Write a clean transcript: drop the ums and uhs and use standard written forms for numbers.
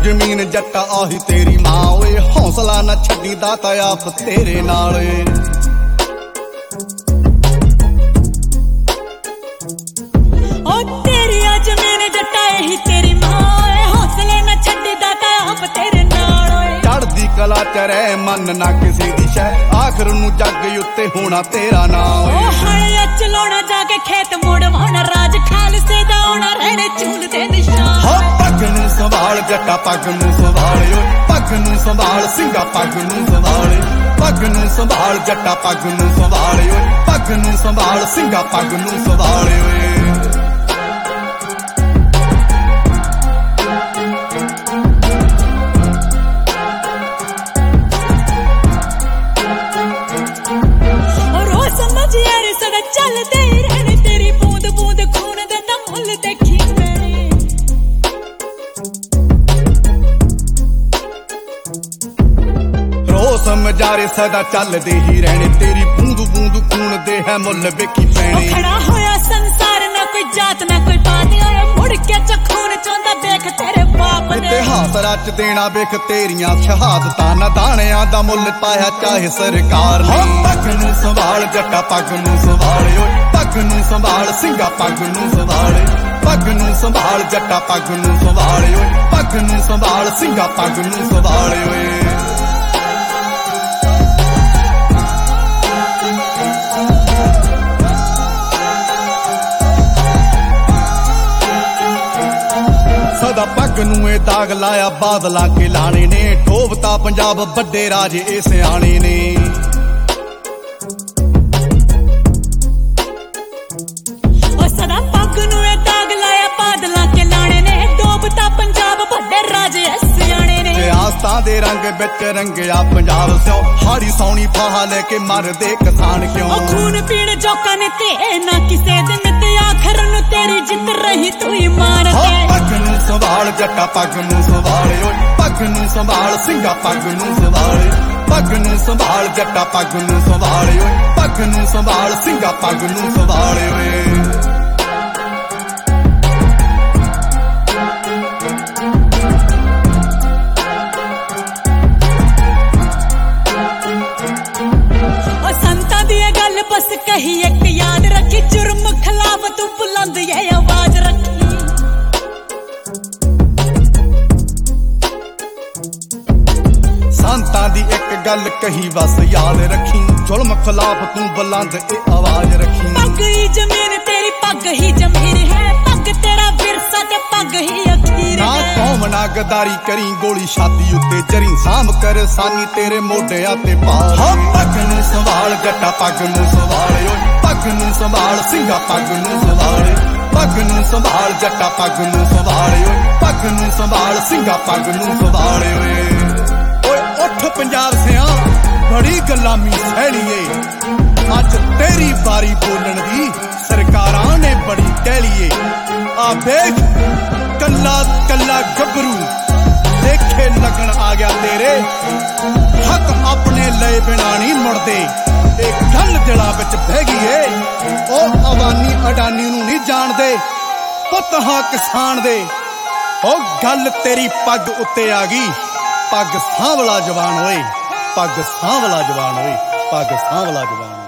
ਜ਼ਮੀਨ ਜੱਟਾ ਆਹੀ ਤੇਰੀ ਮਾਂ ਓਏ, ਹੌਸਲਾ ਨਾ ਛੱਡੀ ਦਾਤਾ ਆਪ ਤੇਰੇ ਨਾਲ ਓਏ। ਤੇਰੀ ਆ ਜ਼ਮੀਨ ਜੱਟਾ ਇਹੀ ਤੇਰੀ ਮਾਂ ਓਏ, ਹੌਸਲੇ ਨਾ ਛੱਡੀ ਦਾਤਾ ਆਪ ਤੇਰੇ ਨਾਲ ਓਏ। ਚੜ੍ਹਦੀ ਕਲਾ ਚ ਰਹਿ ਮੰਨ ਨਾ ਕਿਸੇ ਦੀ ਸ਼ੈ, ਆਖਰ ਨੂੰ ਜੱਗ ਉੱਤੇ ਹੋਣਾ ਤੇਰਾ ਨਾਂ ਓਏ। ਹਲਿਆ ਚਲਾਉਣਾ ਜਾ ਕੇ ਖੇਤ ਮੁੜਵਾਉਣਾ, ਰਾਜ ਖਾਲਸੇ ਦਾ ਆਉਣਾ ਰਹਿਣੇ ਚੂਲ ਦੇ ਨਿਸ਼ਾਨ। ਪੱਗ ਨੂੰ ਸੰਭਾਲ ਜੱਟਾ ਪੱਗ ਨੂੰ ਸੰਭਾਲ ਓਏ, ਪੱਗ ਨੂੰ ਸੰਭਾਲ ਸਿੰਘਾ ਪੱਗ ਨੂੰ ਸੰਭਾਲ। ਪੱਗ ਨੂੰ ਸੰਭਾਲ ਜੱਟਾ ਪੱਗ ਨੂੰ ਸੰਭਾਲ ਓਏ, ਪੱਗ ਨੂੰ ਸੰਭਾਲ ਸਿੰਘਾ ਪੱਗ ਨੂੰ ਸੰਭਾਲ ਓਏ। ਚੱਲਦੇ ਹੀ ਰਹਿਣੇ ਤੇਰੀ ਬੂੰਦ ਬੂੰਦ ਖੂਨ ਦੇ ਤਾਂ ਮੁੱਲ ਦੇਖੀ ਮੈਨੇ। ਰੋਸ ਮਜਾਰੇ ਸਦਾ ਚੱਲਦੇ ਹੀ ਰਹਿਣੇ, ਤੇਰੀ ਬੂੰਦ ਬੂੰਦ ਖੂਨ ਦੇ ਹੈ ਮੁੱਲ ਵੇਖੀ ਪੈਣੇ। ਖੜਾ ਹੋਇਆ ਸੰਸਾਰ ਨਾ ਕੋਈ ਜਾਤ ਨਾ ਕੋਈ ਪਾਤ ਓਏ, ਮੁੜ ਕੇ ਖੂਨ ਚਾਹੁੰਦਾ ਦੇਖ ਤੇਰੇ ਬਾਪ ਨੇ। ਇਤਿਹਾਸ ਰਚ ਦੇਣਾ ਵੇਖ ਤੇਰੀਆਂ ਸ਼ਹਾਦਤਾਂ, ਨਾ ਦਾਣਿਆਂ ਦਾ ਮੁੱਲ ਪਾਇਆ ਚਾਹੇ ਸਰਕਾਰ ਨੇ। ਪੱਗ ਨੂੰ ਸੰਭਾਲ ਜੱਟਾ ਪੱਗ ਨੂੰ ਸੰਭਾਲ ਓਏ, ਪੱਗ ਨੂੰ ਸੰਭਾਲ ਸਿੰਘਾ ਪੱਗ ਨੂੰ ਸੰਭਾਲ। ਪੱਗ ਨੂੰ ਸੰਭਾਲ ਜੱਟਾ ਪੱਗ ਨੂੰ ਸੰਭਾਲ ਓਏ, ਪੱਗ ਨੂੰ ਸੰਭਾਲ ਸਿੰਘਾ ਪੱਗ ਨੂੰ ਸੰਭਾਲ ਓਏ। ਸਦਾ ਪੱਗ ਨੂੰ ਇਹ ਦਾਗ ਲਾਇਆ ਬਾਦਲਾਂ ਕੇ ਲਾਣੇ ਨੇ, ਠੋਬਤਾ ਪੰਜਾਬ ਵੱਡੇ ਰਾਜੇ ਇਹ ਸਿਆਣੇ ਨੇ। ਸਦਾ ਪੱਗ ਨੂੰ ਇਹ ਦਾਗ ਲਾਇਆ ਬਾਦਲਾਂ ਕੇ ਲਾਣੇ ਨੇ, ਡੋਬਤਾ ਪੰਜਾਬ ਵੱਡੇ ਰਾਜੇ ਇਹ ਸਿਆਣੇ ਨੇ। ਸਿਆਸਤਾਂ ਦੇ ਰੰਗ ਵਿੱਚ ਰੰਗਿਆ ਪੰਜਾਬ ਸਿਓ, ਹਾੜੀ ਸੌਣੀ ਫਾਹਾ ਲੈ ਕੇ ਮਰਦੇ ਕਿਸਾਨ ਕਿਉਂ। ਖੂਨ ਪੀਣ ਜੋਕਾਂ ਨੇ ਤੇ ਨਾ ਕਿਸੇ ਦਿਨ ਤੇ ਆਖਰ ਨੂੰ ਤੇਰੀ ਜਿੱਤ ਰਹੀ ਤੂੰ ਹੀ ਮਾਰ ਕੇ। ਪੱਗ ਨੂੰ ਸੰਭਾਲ ਜੱਟਾ ਪੱਗ ਨੂੰ ਸੰਭਾਲ ਓਏ, ਪੱਗ ਨੂੰ ਸੰਭਾਲ ਸਿੰਘਾ ਪੱਗ ਨੂੰ ਸੰਭਾਲ। ਪੱਗ ਨੂੰ ਸੰਭਾਲ ਜੱਟਾ ਪੱਗ ਨੂੰ ਸੰਭਾਲ ਓਏ, ਪੱਗ ਨੂੰ ਸੰਭਾਲ ਸਿੰਘਾ ਪੱਗ ਨੂੰ ਸੰਭਾਲ ਓਏ। ਸੰਤਾਂ ਦੀ ਇਹ ਗੱਲ ਬਸ ਕਹੀ ਇੱਕ ਯਾਦ ਰੱਖੀ, ਜੁਰਮ ਖਿਲਾਫ ਤੂੰ ਬੁਲੰਦ ਇਹ ਆਵਾਜ਼ ਰੱਖੀ। ਸੰਤਾਂ ਦੀ ਇੱਕ ਗੱਲ ਕਹੀ ਬਸ ਯਾਦ ਰੱਖੀ, ਜ਼ੁਲਮ ਖਿਲਾਫ ਤੂੰ ਬੁਲੰਦ ਇਹ ਆਵਾਜ਼ ਰੱਖੀ। ਪੱਗ ਹੀ ਜ਼ਮੀਨ ਤੇਰੀ ਪੱਗ ਹੀ ਜ਼ਮੀਰ ਹੈ, ਪੱਗ ਤੇਰਾ ਵਿਰਸਾ ਤੇ ਪੱਗ ਹੀ ਅਖੀਰ ਹੈ। ਨਾ ਕੌਮ ਨਾ ਗਦਾਰੀ ਕਰੀ ਗੋਲੀ ਛਾਤੀ ਉੱਤੇ ਜਰੀ, ਸਾਂਭ ਕਰ ਸਾਨੀ ਤੇਰੇ ਮੋਢਿਆਂ ਤੇ ਪਾ। ਪੱਗ ਨੂੰ ਸੰਭਾਲ ਜੱਟਾ ਪੱਗ ਨੂੰ ਸੰਭਾਲ ਓਏ, ਪੱਗ ਨੂੰ ਸੰਭਾਲ ਸਿੰਘਾ ਪੱਗ ਨੂੰ ਸੰਭਾਲ। ਪੱਗ ਨੂੰ ਸੰਭਾਲ ਜੱਟਾ ਪੱਗ ਨੂੰ ਸੰਭਾਲ ਓਏ, ਪੱਗ ਨੂੰ ਸੰਭਾਲ ਸਿੰਘਾ ਪੱਗ ਨੂੰ ਸੰਭਾਲ ਓਏ। ਓਏ ਉੱਠ ਪੰਜਾਬ ਸਿਆਂ ਬੜੀ ਗੁਲਾਮੀ ਸਹਿਲੀਏ, ਅੱਜ ਤੇਰੀ ਵਾਰੀ ਬੋਲਣ ਦੀ ਸਰਕਾਰਾਂ ਨੇ ਬੜੀ ਕਹਿ ਲਈਏ। ਆ ਵੇਖ ਕੱਲਾ ਕੱਲਾ ਗੱਭਰੂ ਦੇਖੇ ਲੱਗਣ ਆ ਗਿਆ ਤੇਰੇ, ਹੱਕ ਆਪਣੇ ਲਏ ਬਿਨਾਂ ਨਹੀਂ ਮੁੜਦੇ। ਇਹ ਗੱਲ ਦਿਲਾਂ ਵਿੱਚ ਬਹਿ ਗਈ ਏ, ਉਹ ਅਵਾਨੀ ਅਡਾਨੀ ਨੂੰ ਨਹੀਂ ਜਾਣਦੇ, ਪੁੱਤ ਹਾਂ ਕਿਸਾਨ ਦੇ। ਉਹ ਗੱਲ ਤੇਰੀ ਪੱਗ ਉੱਤੇ ਆ ਗਈ, ਪੱਗ ਸਾਂਭਲਾ ਜਵਾਨ ਓਏ, ਪੱਗ ਸਾਂਭਲਾ ਜਵਾਨ ਓਏ, ਪੱਗ ਸਾਂਭਲਾ ਜਵਾਨ।